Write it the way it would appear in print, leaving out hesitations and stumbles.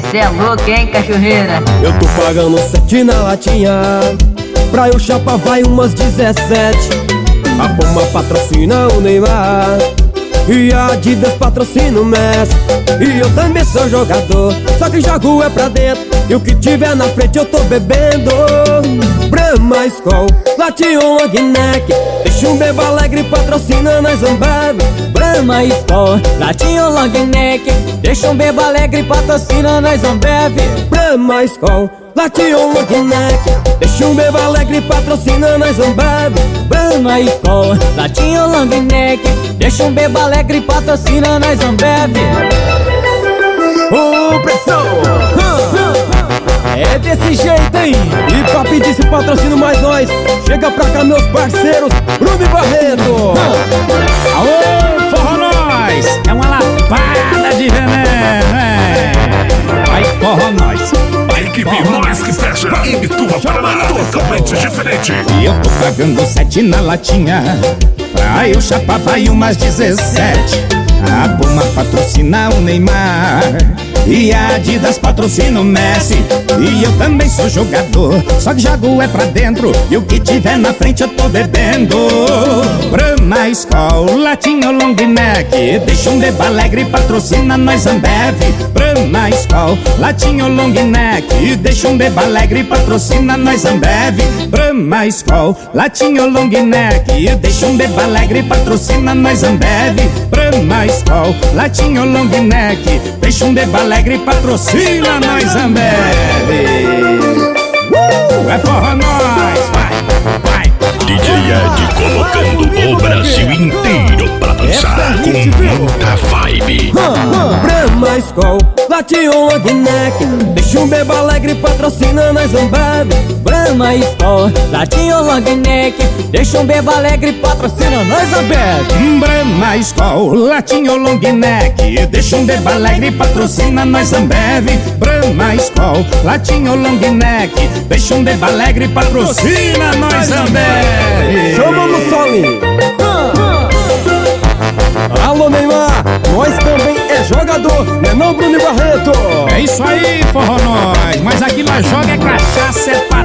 Cê é louco, hein, cachorreira? Eu tô pagando 7 na latinha, pra eu chapar vai umas 17. A Puma patrocina o Neymar e a Adidas patrocina o Messi. E eu também sou jogador, só que jogo é pra dentro, e o que tiver na frente eu tô bebendo. Brahma, Skol, Latinho, Long Neck, deixa um bebo alegre patrocina nós Ambev. Brahma, Skol, Latinho, Long Neck, deixa um bebo alegre patrocina nós Ambev. Brahma, Skol, Latinho, Long Neck, deixa um bebo alegre patrocina nós Ambev. Brahma, Skol, Latinho, Long Neck, deixa um bebo alegre patrocina nós Ambev. Ô, pressão! É desse jeito, hein? E pra pedir esse patrocínio mais nós, chega pra cá meus parceiros, Bruno e Barreto. Aô, forró nós! É uma lapada de veneno, é? Vai forró nós! A equipe mais que fecha em Ituba, Paraná, totalmente diferente. E eu tô pagando 7 na latinha, pra eu chapar vai umas 17. A Puma patrocina o Neymar e a Adidas patrocina o Messi. E eu também sou jogador, só que jogo é pra dentro, e o que tiver na frente eu tô bebendo. Brahma, Skol, Latinho, Long Neck, deixa um bebo alegre patrocina nós Ambev. Brahma, Skol, Latinho, Long Neck, deixa um bebo alegre patrocina nós Ambev. Brahma, Skol, Latinho, Long Neck, deixa um bebo alegre patrocina nós Ambev. Brahma, Skol, Latinho, Long Neck, deixa um bebo alegre patrocina nós Ambev. É forró nós, vai. DJ Ed colocando o Brasil inteiro pra dançar com muita vibe. Brahma, Skol, Latinho, Long Neck, deixa um bebo alegre patrocina nós Ambev. Brahma, Skol, Latinho, Long Neck, deixa um bebo alegre patrocina nós Ambev. Brahma, Skol, Latinho, Long Neck, deixa um bebo alegre patrocina nós Ambev. Brahma, Skol, Latinho, Long Neck, deixa um bebo alegre patrocina nós Ambev. Chama no solinho. Alô, Neymar, nós também é jogador, né não, Bruno e Barreto? É isso aí, forró nós, mas aqui nós joga é cachaça, é